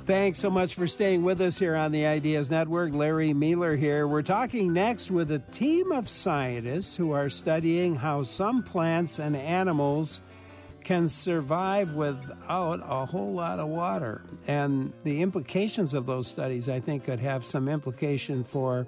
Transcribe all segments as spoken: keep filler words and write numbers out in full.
Thanks so much for staying with us here on the Ideas Network. Larry Mueller here. We're talking next with a team of scientists who are studying how some plants and animals can survive without a whole lot of water. And the implications of those studies, I think, could have some implication for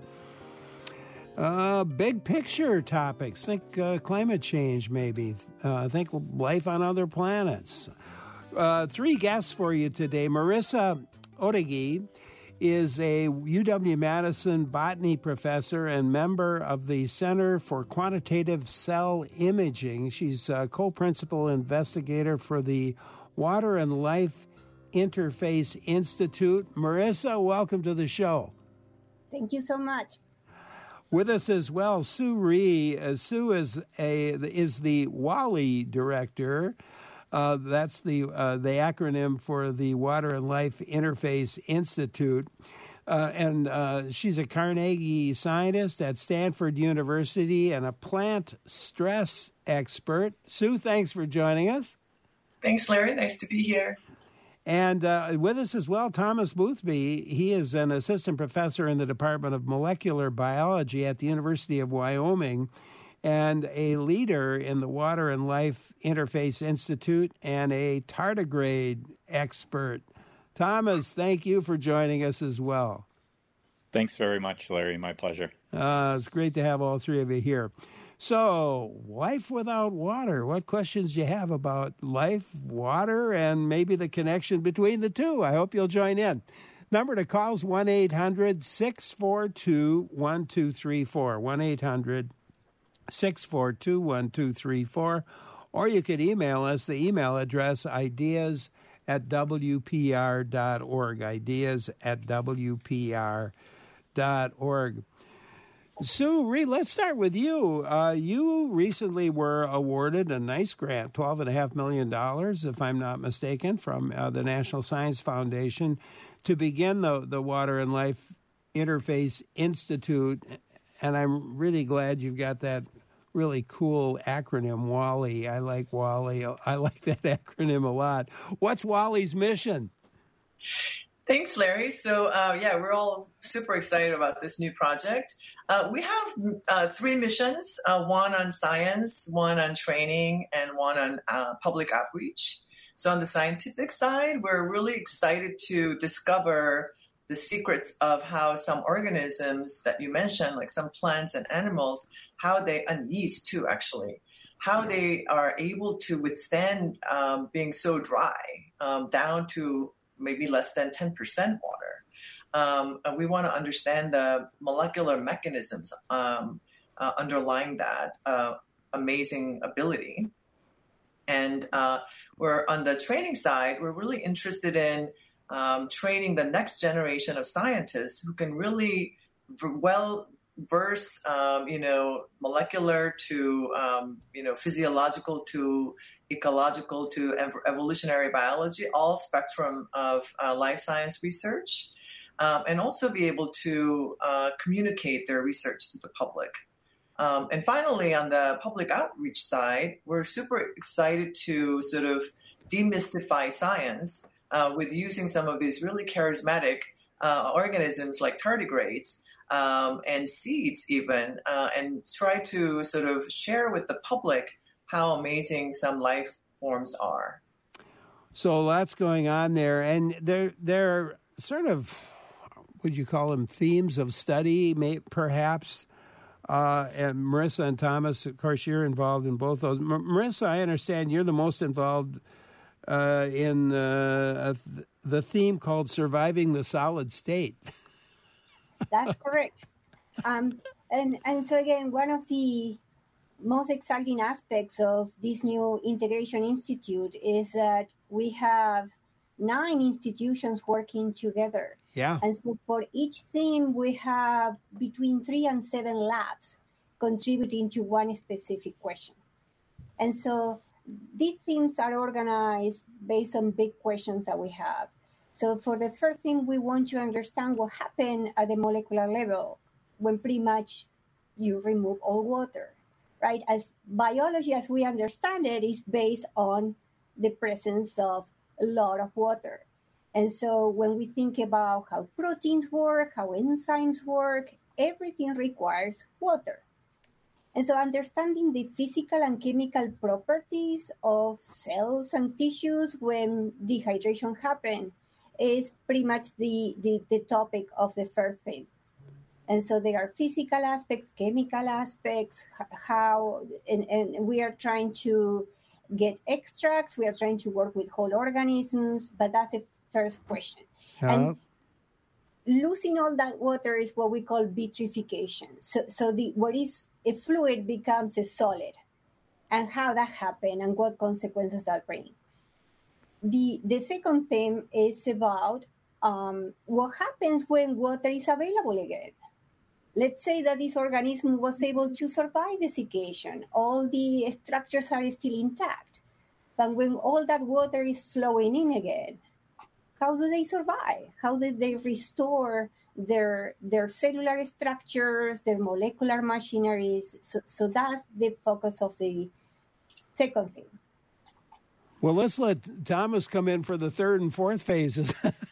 uh, big picture topics. Think uh, climate change, maybe. Uh, think life on other planets. Uh, three guests for you today. Marissa Otegui is a U W-Madison botany professor and member of the Center for Quantitative Cell Imaging. She's a co-principal investigator for the Water and Life Interface Institute. Marissa, welcome to the show. Thank you so much. With us as well, Sue Rhee. Uh, Sue is a is the WALI director. Uh, that's the uh, the acronym for the Water and Life Interface Institute. Uh, and uh, she's a Carnegie scientist at Stanford University and a plant stress expert. Sue, thanks for joining us. Thanks, Larry. Nice to be here. And uh, with us as well, Thomas Boothby. He is an assistant professor in the Department of Molecular Biology at the University of Wyoming, and a leader in the Water and Life Interface Institute and a tardigrade expert. Thomas, thank you for joining us as well. Thanks very much, Larry. My pleasure. Uh, it's great to have all three of you here. So, life without water. What questions do you have about life, water, and maybe the connection between the two? I hope you'll join in. Number to call is one eight hundred six four two one two three four. one eight hundred six four two one two three four. Or you could email us, the email address, ideas at w p r dot org, ideas at w p r dot org. Sue Rhee, let's start with you. Uh, you recently were awarded a nice grant, twelve point five million dollars, if I'm not mistaken, from uh, the National Science Foundation to begin the, the Water and Life Interface Institute. And I'm really glad you've got that really cool acronym, WALI. I like WALI. I like that acronym a lot. What's WALI's mission? Thanks, Larry. So, uh, yeah, we're all super excited about this new project. Uh, we have uh, three missions, uh, one on science, one on training, and one on uh, public outreach. So on the scientific side, we're really excited to discover the secrets of how some organisms that you mentioned, like some plants and animals, how they, and yeast too, actually, how they are able to withstand um, being so dry, um, down to maybe less than ten percent water. Um, and we want to understand the molecular mechanisms um, uh, underlying that uh, amazing ability. And uh, we're on the training side, we're really interested in Um, training the next generation of scientists who can really v- well verse, um, you know, molecular to, um, you know, physiological to ecological to ev- evolutionary biology, all spectrum of uh, life science research, um, and also be able to uh, communicate their research to the public. Um, and finally, on the public outreach side, we're super excited to sort of demystify science Uh, with using some of these really charismatic uh, organisms like tardigrades um, and seeds even, uh, and try to sort of share with the public how amazing some life forms are. So lots going on there. And they're, they're sort of, would you call them themes of study, may, perhaps? Uh, and Marissa and Thomas, of course, you're involved in both those. M- Marissa, I understand you're the most involved Uh, in uh, th- the theme called Surviving the Solid State. That's correct. Um, and, and so again, one of the most exciting aspects of this new Integration Institute is that we have nine institutions working together. Yeah. And so for each theme, we have between three and seven labs contributing to one specific question. And so these themes are organized based on big questions that we have. So for the first thing, we want to understand what happened at the molecular level when pretty much you remove all water, right? As biology, as we understand it, is based on the presence of a lot of water. And so when we think about how proteins work, how enzymes work, everything requires water. And so understanding the physical and chemical properties of cells and tissues when dehydration happens is pretty much the, the, the topic of the first thing. And so there are physical aspects, chemical aspects, how, and, and we are trying to get extracts, we are trying to work with whole organisms, but that's the first question. Uh, and losing all that water is what we call vitrification. So, so the what is a fluid becomes a solid, and how that happens and what consequences that bring. The, the second theme is about um, what happens when water is available again. Let's say that this organism was able to survive desiccation. All the structures are still intact. But when all that water is flowing in again, how do they survive? How do they restore their, their cellular structures, their molecular machineries? So, so that's the focus of the second thing. Well, let's let Thomas come in for the third and fourth phases.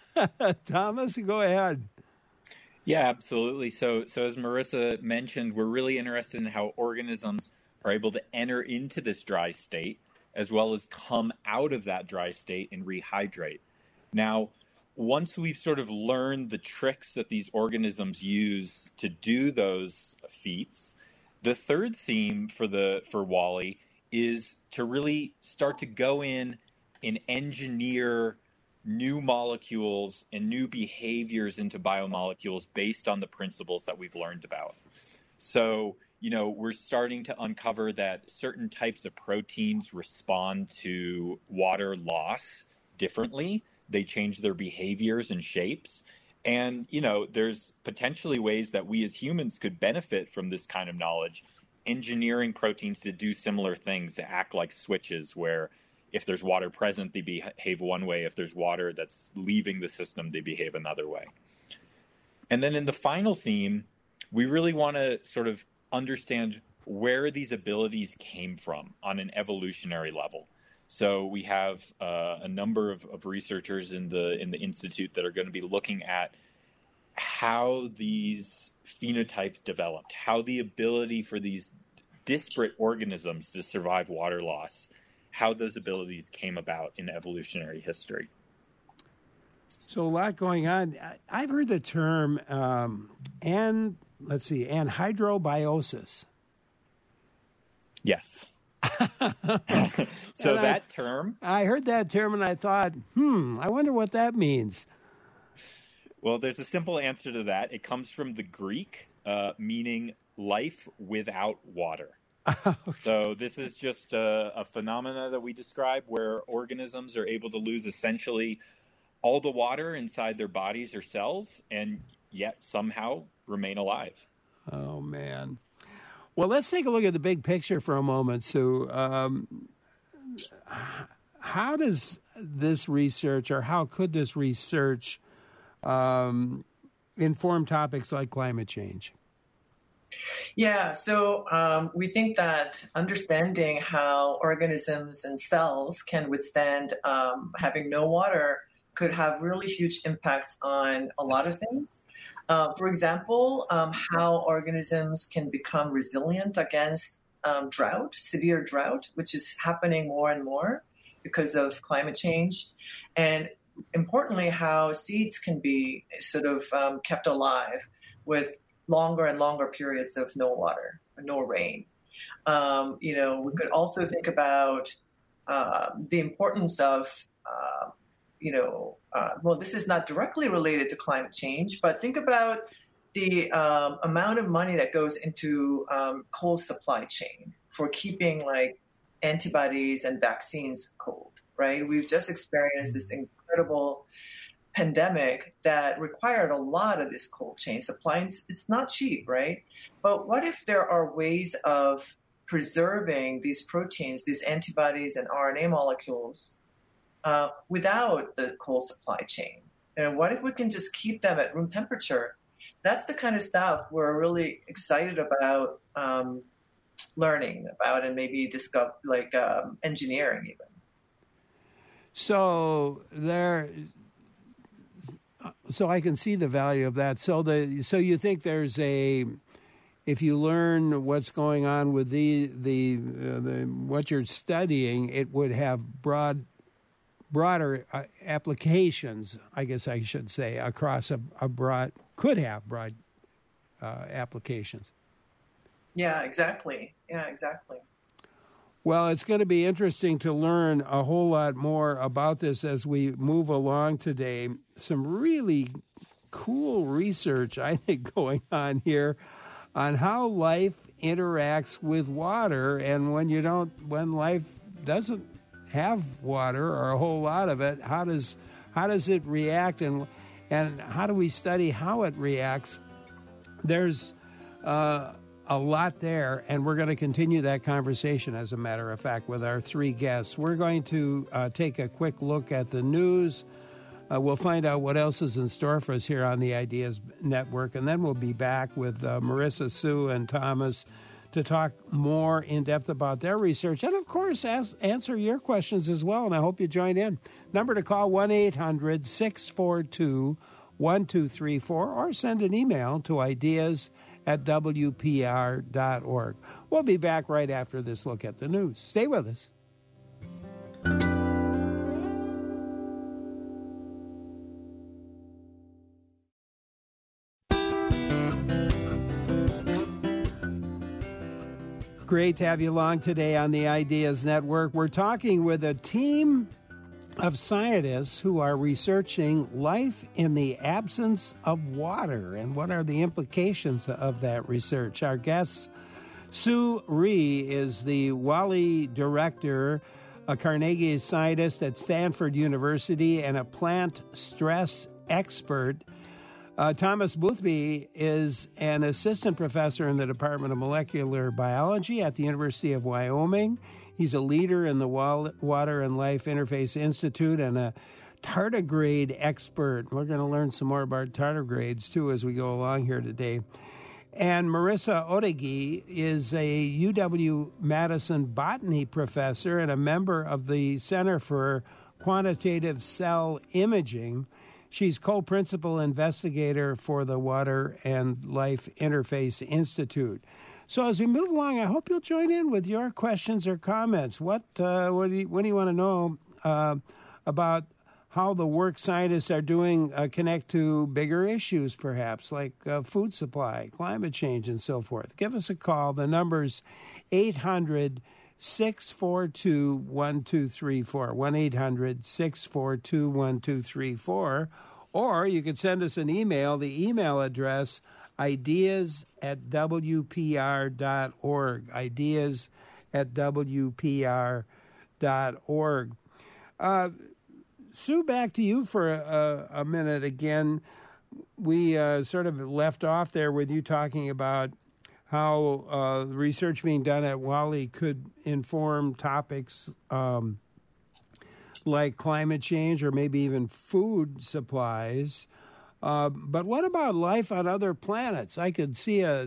Thomas, go ahead. Yeah, absolutely. So, so as Marissa mentioned, we're really interested in how organisms are able to enter into this dry state, as well as come out of that dry state and rehydrate. Now, once we've sort of learned the tricks that these organisms use to do those feats, the third theme for the for WALL-E is to really start to go in and engineer new molecules and new behaviors into biomolecules based on the principles that we've learned about. So, you know, we're starting to uncover that certain types of proteins respond to water loss differently. They change their behaviors and shapes. And, you know, there's potentially ways that we as humans could benefit from this kind of knowledge, engineering proteins to do similar things, to act like switches where if there's water present, they behave one way. If there's water that's leaving the system, they behave another way. And then in the final theme, we really want to sort of understand where these abilities came from on an evolutionary level. So we have uh, a number of, of researchers in the in the institute that are going to be looking at how these phenotypes developed, how the ability for these disparate organisms to survive water loss, how those abilities came about in evolutionary history. So a lot going on. I've heard the term um, and let's see, anhydrobiosis. Yes. so and that I, term. I heard that term and I thought, hmm, I wonder what that means. Well, there's a simple answer to that. It comes from the Greek, uh, meaning life without water. Okay. So this is just a, a phenomena that we describe where organisms are able to lose essentially all the water inside their bodies or cells and yet somehow remain alive. Oh, man. Well, let's take a look at the big picture for a moment, Sue. Um, how does this research, or how could this research um, inform topics like climate change? Yeah, so um, we think that understanding how organisms and cells can withstand um, having no water could have really huge impacts on a lot of things. Uh, for example, um, how organisms can become resilient against um, drought, severe drought, which is happening more and more because of climate change. And importantly, how seeds can be sort of um, kept alive with longer and longer periods of no water, no rain. Um, you know, we could also think about uh, the importance of uh, you know, uh, well, this is not directly related to climate change, but think about the um, amount of money that goes into um, cold supply chain for keeping like antibodies and vaccines cold, right? We've just experienced this incredible pandemic that required a lot of this cold chain supply. It's, it's not cheap, right? But what if there are ways of preserving these proteins, these antibodies and R N A molecules Uh, without the cold supply chain? And what if we can just keep them at room temperature? That's the kind of stuff we're really excited about um, learning about and maybe discover, like um, engineering even. So there, so I can see the value of that. So the so you think there's a, if you learn what's going on with the the, uh, the what you're studying, it would have broad, broader uh, applications. I guess I should say across a, a broad could have broad uh, applications. Yeah, exactly. Yeah, exactly. Well, it's going to be interesting to learn a whole lot more about this as we move along today. Some really cool research, I think, going on here on how life interacts with water, and when you don't, when life doesn't have water or a whole lot of it, how does how does it react, and and how do we study how it reacts? There's uh, a lot there, and we're going to continue that conversation, as a matter of fact, with our three guests. We're going to uh, take a quick look at the news. Uh, we'll find out what else is in store for us here on the Ideas Network, and then we'll be back with uh, Marissa, Sue, and Thomas to talk more in depth about their research, and, of course, ask, answer your questions as well, and I hope you join in. Number to call, one eight hundred six four two one two three four, or send an email to ideas at W P R dot org. We'll be back right after this look at the news. Stay with us. Great to have you along today on the Ideas Network. We're talking with a team of scientists who are researching life in the absence of water and what are the implications of that research. Our guest, Sue Rhee, is the Wally Director, a Carnegie scientist at Stanford University, and a plant stress expert. Uh, Thomas Boothby is an assistant professor in the Department of Molecular Biology at the University of Wyoming. He's a leader in the Water and Life Interface Institute and a tardigrade expert. We're going to learn some more about tardigrades, too, as we go along here today. And Marissa Otegui is a U W-Madison botany professor and a member of the Center for Quantitative Cell Imaging. She's co-principal investigator for the Water and Life Interface Institute. So as we move along, I hope you'll join in with your questions or comments. What uh, what, do you, what do you want to know uh, about how the work scientists are doing uh, connect to bigger issues, perhaps, like uh, food supply, climate change, and so forth? Give us a call. The number's eight hundred six four two one two three four, one eight hundred six four two one two three four. Or you can send us an email. The email address, ideas at W P R dot org, ideas at W P R dot org. Uh, Sue, back to you for a, a minute again. We uh, sort of left off there with you talking about how uh, research being done at Wally could inform topics um, like climate change or maybe even food supplies. Uh, but what about life on other planets? I could see a,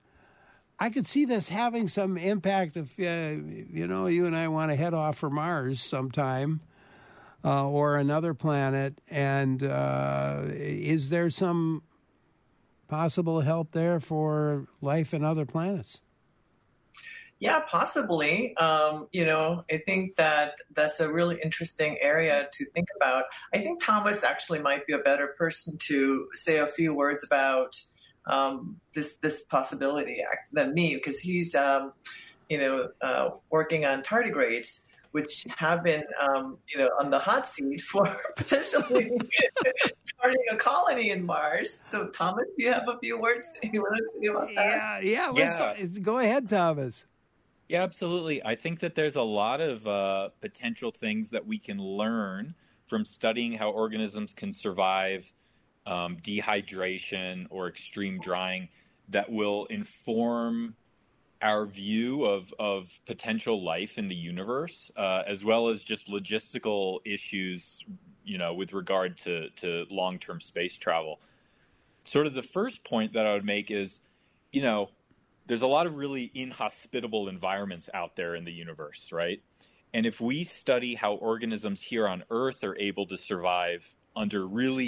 I could see this having some impact if, uh, you know, you and I want to head off for Mars sometime uh, or another planet. And uh, is there some possible help there for life in other planets? Yeah, possibly. Um, you know, I think that that's a really interesting area to think about. I think Thomas actually might be a better person to say a few words about um, this this possibility act than me, because he's, um, you know, uh, working on tardigrades, which have been, um, you know, on the hot seat for potentially starting a colony in Mars. So, Thomas, do you have a few words you want to say about that? Yeah, yeah. Let's Yeah. Go, go ahead, Thomas. Yeah, absolutely. I think that there's a lot of uh, potential things that we can learn from studying how organisms can survive um, dehydration or extreme drying that will inform our view of, of potential life in the universe, uh, as well as just logistical issues, you know, with regard to, to long-term space travel. Sort of the first point that I would make is, you know, there's a lot of really inhospitable environments out there in the universe, right? And if we study how organisms here on Earth are able to survive under really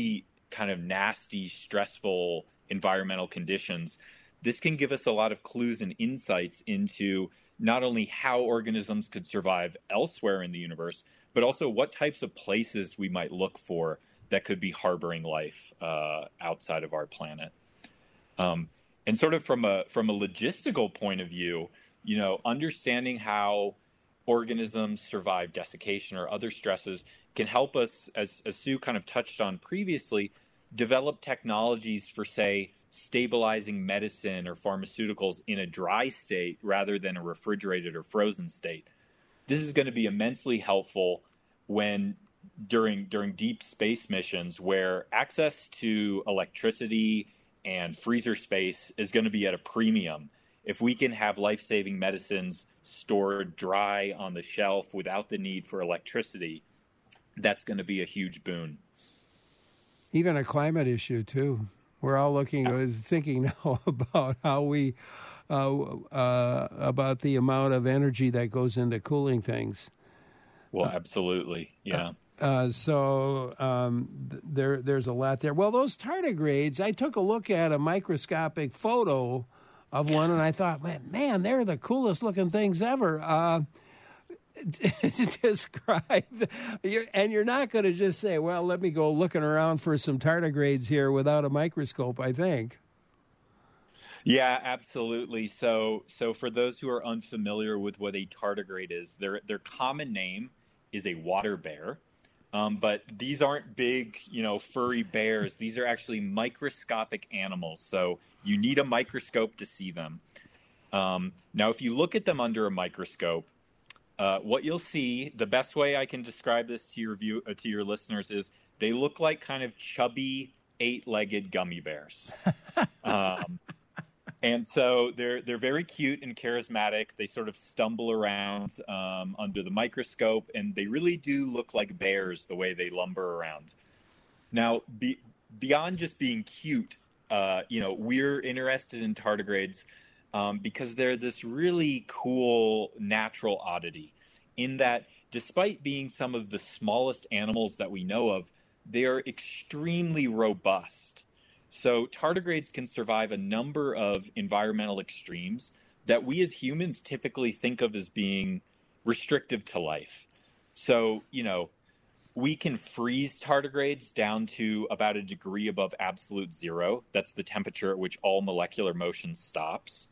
kind of nasty, stressful environmental conditions, this can give us a lot of clues and insights into not only how organisms could survive elsewhere in the universe, but also what types of places we might look for that could be harboring life uh, outside of our planet. Um, and sort of from a from a logistical point of view, you know, understanding how organisms survive desiccation or other stresses can help us, as, as Sue kind of touched on previously, develop technologies for, say, stabilizing medicine or pharmaceuticals in a dry state rather than a refrigerated or frozen state. This is going to be immensely helpful when during during deep space missions where access to electricity and freezer space is going to be at a premium. If we can have life-saving medicines stored dry on the shelf without the need for electricity, that's going to be a huge boon. Even a climate issue, too. We're all looking, uh, thinking now about how we, uh, uh, about the amount of energy that goes into cooling things. Well, absolutely, yeah. Uh, uh, so um, th- there, there's a lot there. Well, those tardigrades, I took a look at a microscopic photo of one, and I thought, man, man they're the coolest looking things ever. Uh, describe, you're, and you're not going to just say, well, let me go looking around for some tardigrades here without a microscope, I think. Yeah, absolutely. So so for those who are unfamiliar with what a tardigrade is, their their common name is a water bear. Um, but these aren't big, you know, furry bears. These are actually microscopic animals. So you need a microscope to see them. Um, now, if you look at them under a microscope, Uh, what you'll see, the best way I can describe this to your view, uh, to your listeners is they look like kind of chubby, eight-legged gummy bears. um, and so they're they're very cute and charismatic. They sort of stumble around um, under the microscope, and they really do look like bears the way they lumber around. Now, be, beyond just being cute, uh, you know, we're interested in tardigrades Um, because they're this really cool natural oddity in that despite being some of the smallest animals that we know of, they are extremely robust. So tardigrades can survive a number of environmental extremes that we as humans typically think of as being restrictive to life. So, you know, we can freeze tardigrades down to about a degree above absolute zero. That's the temperature at which all molecular motion stops.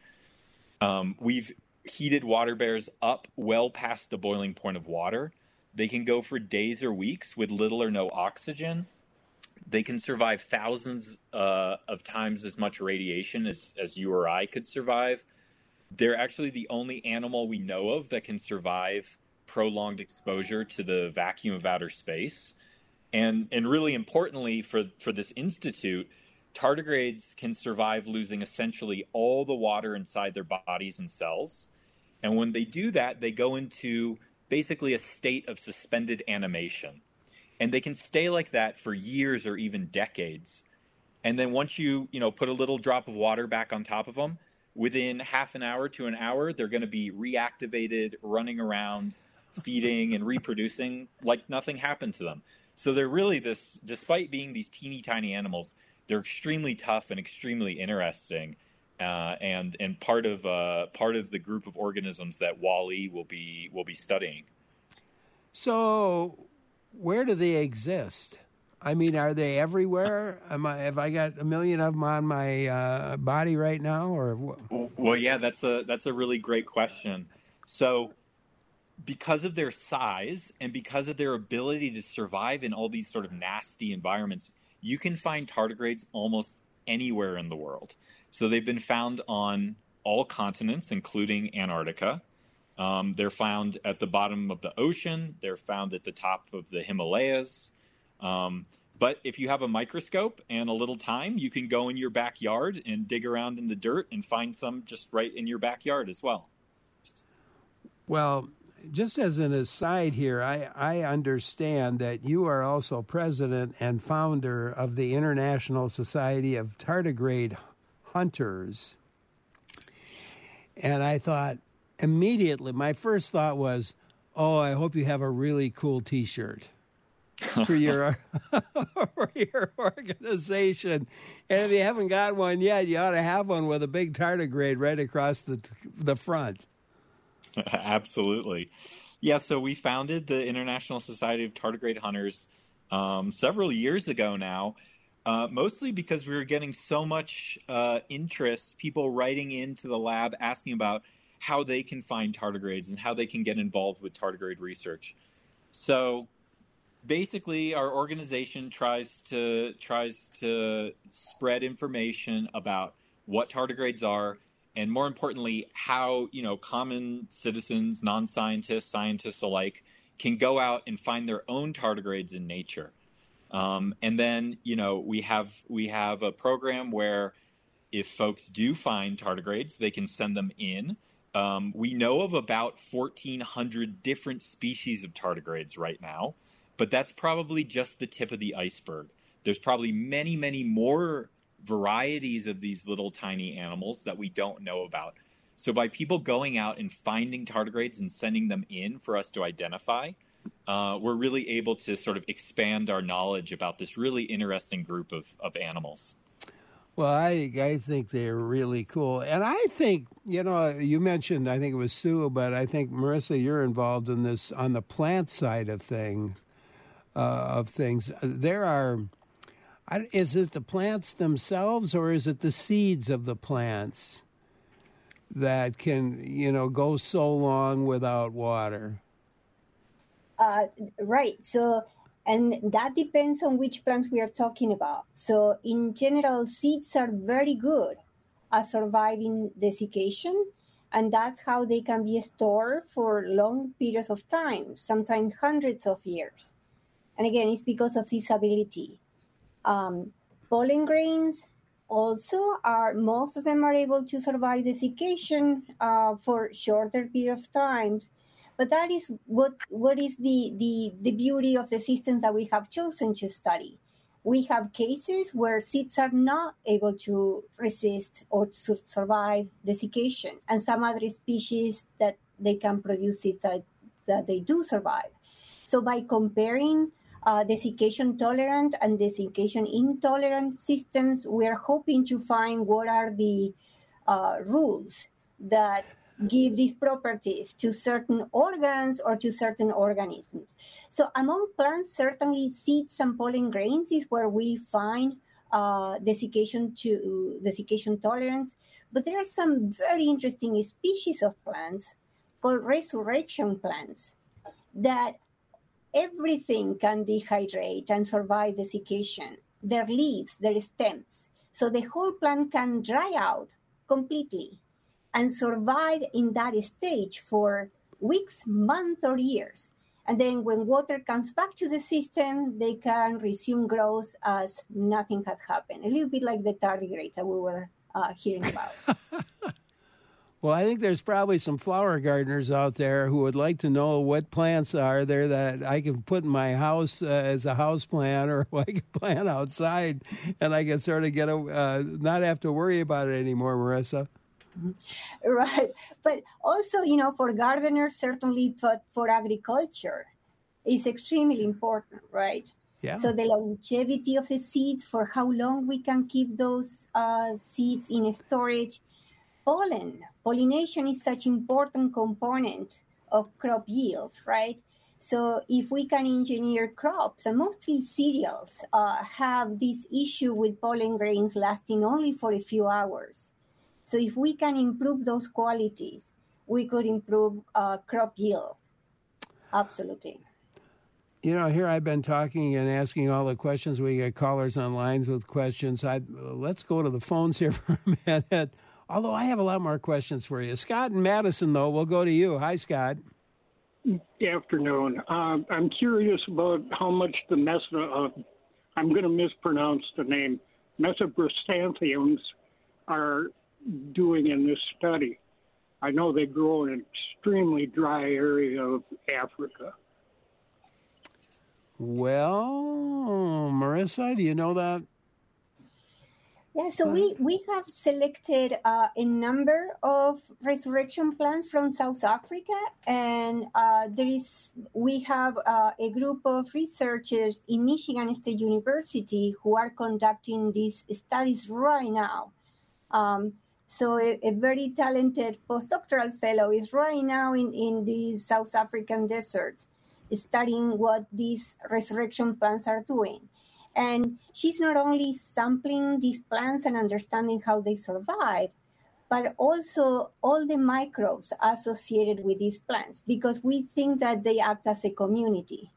Um, we've heated water bears up well past the boiling point of water. They can go for days or weeks with little or no oxygen. They can survive thousands uh, of times as much radiation as, as you or I could survive. They're actually the only animal we know of that can survive prolonged exposure to the vacuum of outer space. And, and really importantly for, for this institute, tardigrades can survive losing essentially all the water inside their bodies and cells. And when they do that, they go into basically a state of suspended animation. And they can stay like that for years or even decades. And then once you, you know, put a little drop of water back on top of them, within half an hour to an hour, they're going to be reactivated, running around, feeding and reproducing like nothing happened to them. So they're really this, despite being these teeny tiny animals, they're extremely tough and extremely interesting, uh, and and part of uh, part of the group of organisms that Wall-E will be will be studying. So, where do they exist? I mean, are they everywhere? Am I, have I got a million of them on my uh, body right now, or what? Well, yeah, that's a that's a really great question. So, because of their size and because of their ability to survive in all these sort of nasty environments, you can find tardigrades almost anywhere in the world. So they've been found on all continents, including Antarctica. Um, they're found at the bottom of the ocean. They're found at the top of the Himalayas. Um, but if you have a microscope and a little time, you can go in your backyard and dig around in the dirt and find some just right in your backyard as well. Well, just as an aside here, I, I understand that you are also president and founder of the International Society of Tardigrade Hunters. And I thought immediately, my first thought was, oh, I hope you have a really cool T-shirt. for your for your organization. And if you haven't got one yet, you ought to have one with a big tardigrade right across the the front. Absolutely. Yeah, so we founded the International Society of Tardigrade Hunters um, several years ago now, uh, mostly because we were getting so much uh, interest, people writing into the lab asking about how they can find tardigrades and how they can get involved with tardigrade research. So basically, our organization tries to tries to spread information about what tardigrades are, and more importantly, how, you know, common citizens, non-scientists, scientists alike can go out and find their own tardigrades in nature. Um, and then, you know, we have we have a program where if folks do find tardigrades, they can send them in. Um, we know of about fourteen hundred different species of tardigrades right now, but that's probably just the tip of the iceberg. There's probably many, many more varieties of these little tiny animals that we don't know about. So by people going out and finding tardigrades and sending them in for us to identify, uh, we're really able to sort of expand our knowledge about this really interesting group of, of animals. Well, I I think they're really cool. And I think, you know, you mentioned, I think it was Sue, but I think, Marissa, you're involved in this on the plant side of thing, uh, of things. There are, is it the plants themselves or is it the seeds of the plants that can, you know, go so long without water? Uh, right. So, and that depends on which plants we are talking about. So in general, seeds are very good at surviving desiccation, and that's how they can be stored for long periods of time, sometimes hundreds of years. And again, it's because of this ability. Um, pollen grains also are, most of them are able to survive desiccation uh, for shorter period of times. But that is what what is the, the, the beauty of the system that we have chosen to study. We have cases where seeds are not able to resist or to survive desiccation, and some other species that they can produce seeds that, that they do survive. So by comparing uh, desiccation tolerant and desiccation intolerant systems, we are hoping to find what are the uh, rules that give these properties to certain organs or to certain organisms. So among plants, certainly seeds and pollen grains is where we find uh, desiccation to desiccation tolerance. But there are some very interesting species of plants called resurrection plants that everything can dehydrate and survive desiccation. Their leaves, their stems. So the whole plant can dry out completely and survive in that stage for weeks, months, or years. And then when water comes back to the system, they can resume growth as nothing had happened. A little bit like the tardigrades that we were uh, hearing about. Well, I think there's probably some flower gardeners out there who would like to know what plants are there that I can put in my house uh, as a house plant, or I can plant outside, and I can sort of get a, uh, not have to worry about it anymore, Marissa. Right. But also, you know, for gardeners, certainly, but for agriculture, is extremely important, right? Yeah. So the longevity of the seeds, for how long we can keep those uh, seeds in storage. Pollen, pollination is such an important component of crop yield, right? So if we can engineer crops, and mostly cereals uh, have this issue with pollen grains lasting only for a few hours. So if we can improve those qualities, we could improve uh, crop yield. Absolutely. You know, here I've been talking and asking all the questions. We get callers on lines with questions. I'd, uh, let's go to the phones here for a minute, although I have a lot more questions for you. Scott and Madison, though, we'll go to you. Hi, Scott. Good afternoon. Uh, I'm curious about how much the mesa, uh, I'm going to mispronounce the name, mesobristanthiums are doing in this study. I know they grow in an extremely dry area of Africa. Well, Marissa, do you know that? Yeah, so we, we have selected uh, a number of resurrection plants from South Africa, and uh, there is we have uh, a group of researchers in Michigan State University who are conducting these studies right now. Um, so a, a very talented postdoctoral fellow is right now in, in the South African deserts studying what these resurrection plants are doing. And she's not only sampling these plants and understanding how they survive, but also all the microbes associated with these plants, because we think that they act as a community.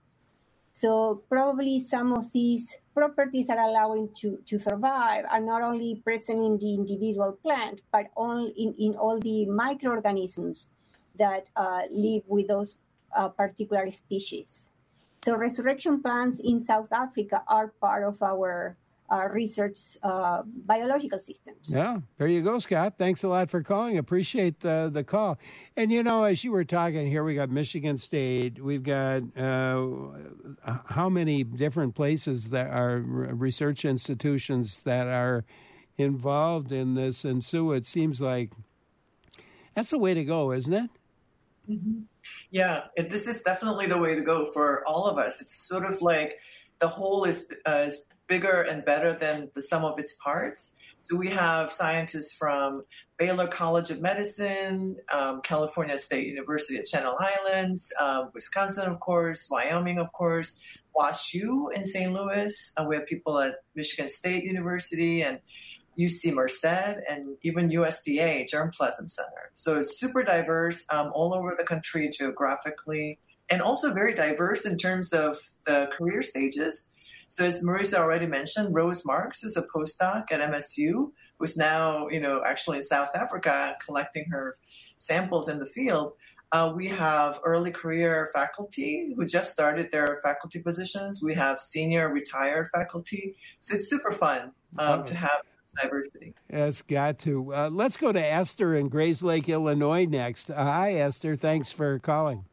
So probably some of these properties that are allowing to, to survive are not only present in the individual plant, but all in, in all the microorganisms that uh, live with those uh, particular species. So resurrection plants in South Africa are part of our uh, research uh, biological systems. Yeah, there you go, Scott. Thanks a lot for calling. Appreciate the, the call. And, you know, as you were talking here, we got Michigan State. We've got uh, how many different places that are research institutions that are involved in this. And, Sue, it seems like that's the way to go, isn't it? Mm-hmm. Yeah, it, this is definitely the way to go for all of us. It's sort of like the whole is, uh, is bigger and better than the sum of its parts. So we have scientists from Baylor College of Medicine, um, California State University at Channel Islands, uh, Wisconsin, of course, Wyoming, of course, WashU in Saint Louis. Uh, we have people at Michigan State University and U C Merced, and even U S D A Germplasm Center. So it's super diverse um, all over the country geographically, and also very diverse in terms of the career stages. So as Marisa already mentioned, Rose Marks is a postdoc at M S U, who's now, you know, actually in South Africa collecting her samples in the field. Uh, we have early career faculty who just started their faculty positions. We have senior retired faculty. So it's super fun um, oh. to have diversity. It's got to. Uh, let's go to Esther in Grays Lake, Illinois next. Uh, hi, Esther. Thanks for calling.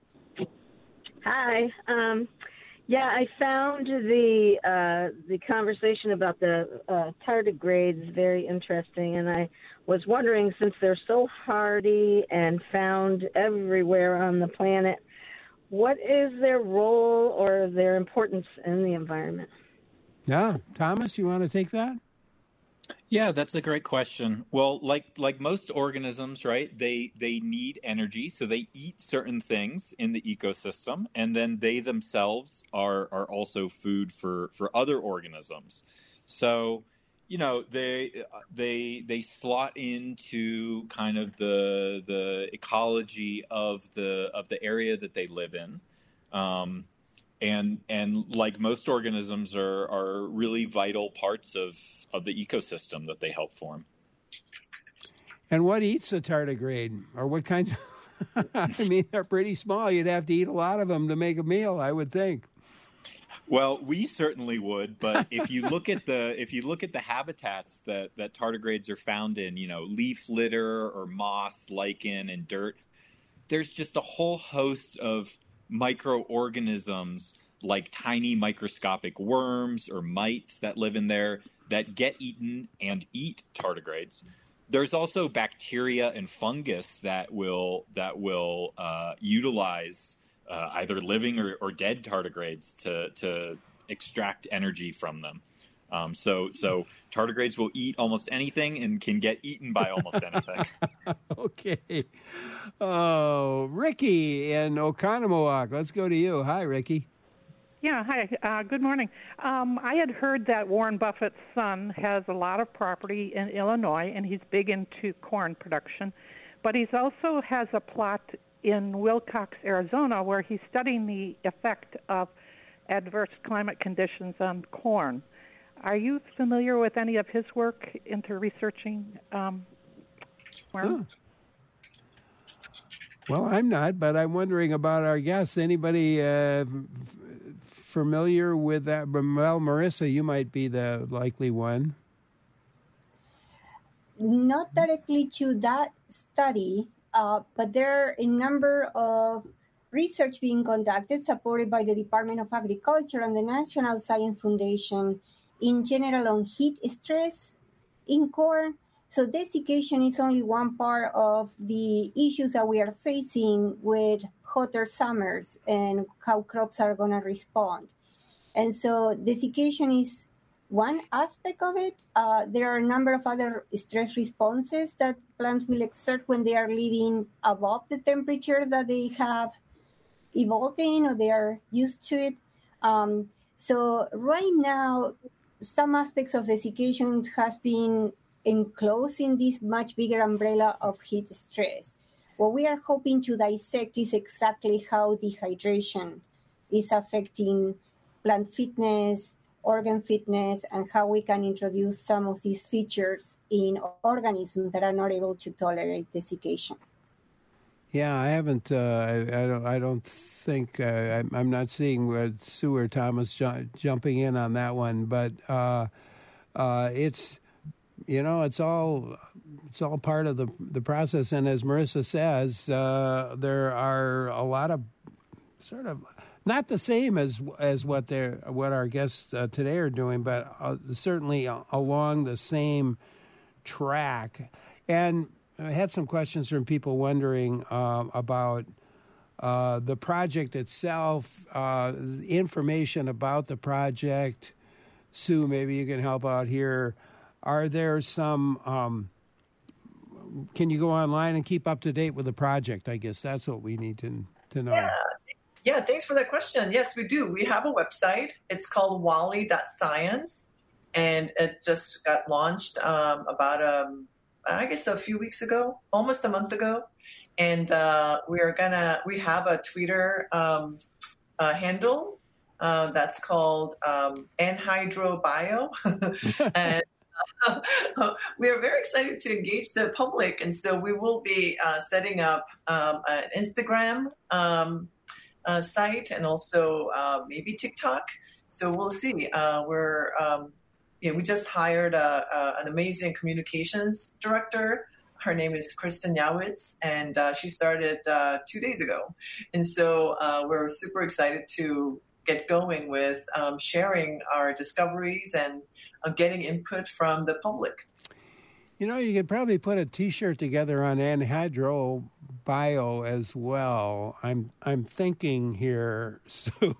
Hi. Um, yeah, I found the uh, the conversation about the uh, tardigrades very interesting, and I was wondering, since they're so hardy and found everywhere on the planet, what is their role or their importance in the environment? Yeah, Thomas, you want to take that? Yeah, that's a great question. Well, like like most organisms, right, they they need energy, so they eat certain things in the ecosystem, and then they themselves are are also food for, for other organisms. So, you know, they they they slot into kind of the the ecology of the of the area that they live in. Um And and like most organisms are, are really vital parts of, of the ecosystem that they help form. And what eats a tardigrade? Or what kinds of, I mean, they're pretty small. You'd have to eat a lot of them to make a meal, I would think. Well, we certainly would, but if you look at the if you look at the habitats that, that tardigrades are found in, you know, leaf litter or moss, lichen, and dirt, there's just a whole host of microorganisms like tiny microscopic worms or mites that live in there that get eaten and eat tardigrades. There's also bacteria and fungus that will that will uh, utilize uh, either living or, or dead tardigrades to to extract energy from them. Um, so so tardigrades will eat almost anything and can get eaten by almost anything. Okay. Oh, Ricky in Oconomowoc. Let's go to you. Hi, Ricky. Yeah, hi. Uh, good morning. Um, I had heard that Warren Buffett's son has a lot of property in Illinois, and he's big into corn production. But he also has a plot in Wilcox, Arizona, where he's studying the effect of adverse climate conditions on corn. Are you familiar with any of his work into researching um, corn? Oh. Well, I'm not, but I'm wondering about our guests. Anybody uh, familiar with that? Well, Marisa, you might be the likely one. Not directly to that study, uh, but there are a number of research being conducted, supported by the Department of Agriculture and the National Science Foundation, in general on heat stress in corn, so desiccation is only one part of the issues that we are facing with hotter summers and how crops are going to respond. And so desiccation is one aspect of it. Uh, there are a number of other stress responses that plants will exert when they are living above the temperature that they have evolved in or they are used to it. Um, so right now, some aspects of desiccation has been enclosed in this much bigger umbrella of heat stress. What we are hoping to dissect is exactly how dehydration is affecting plant fitness, organ fitness, and how we can introduce some of these features in organisms that are not able to tolerate desiccation. Yeah, I haven't. Uh, I, I don't. I don't think uh, I'm, I'm not seeing uh, Sue or Thomas ju- jumping in on that one, but uh, uh, it's you know it's all it's all part of the the process. And as Marissa says, uh, there are a lot of sort of not the same as as what they what our guests uh, today are doing, but uh, certainly along the same track. And I had some questions from people wondering uh, about uh, the project itself, uh, information about the project. Sue, maybe you can help out here. Are there some, um, can you go online and keep up to date with the project? I guess that's what we need to, to know. Yeah. yeah, thanks for that question. Yes, we do. We have a website. It's called wally dot science, and it just got launched um, about um I guess a few weeks ago, almost a month ago. And uh, we are gonna, we have a Twitter um, uh, handle uh, that's called um, Anhydrobio. And uh, we are very excited to engage the public. And so we will be uh, setting up um, an Instagram um, uh, site and also uh, maybe TikTok. So we'll see. Uh, we're, um, Yeah, we just hired a, a, an amazing communications director. Her name is Kristen Yawitz, and uh, she started uh, two days ago. And so uh, we're super excited to get going with um, sharing our discoveries and uh, getting input from the public. You know, you could probably put a T-shirt together on Anhydrobio as well. I'm I'm thinking here, Sue.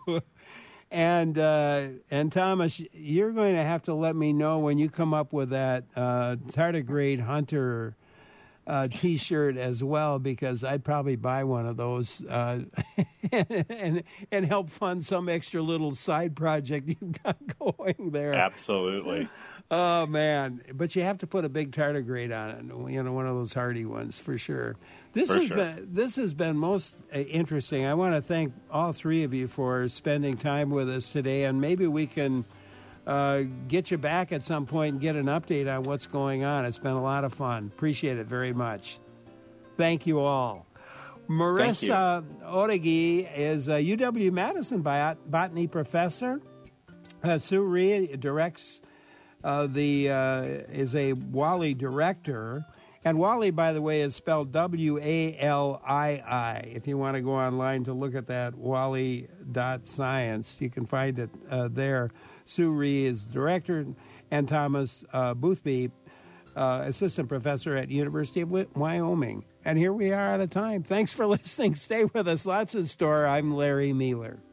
And uh, and Thomas, you're going to have to let me know when you come up with that uh, tardigrade hunter uh, T-shirt as well, because I'd probably buy one of those uh, and and help fund some extra little side project you've got going there. Absolutely. Oh man! But you have to put a big tardigrade on it. You know, one of those hardy ones for sure. This for has sure. been this has been most uh, interesting. I want to thank all three of you for spending time with us today, and maybe we can uh, get you back at some point and get an update on what's going on. It's been a lot of fun. Appreciate it very much. Thank you all. Marissa Oregui is a U W-Madison bot- botany professor. Uh, Sue Rhee directs. Uh, the uh, is a Wally director, and Wally, by the way, is spelled W A L I I. If you want to go online to look at that, wally dot science, you can find it uh, there. Sue Rhee is director, and Thomas uh, Boothby, uh, assistant professor at University of Wyoming. And here we are out of time. Thanks for listening. Stay with us. Lots in store. I'm Larry Mueller.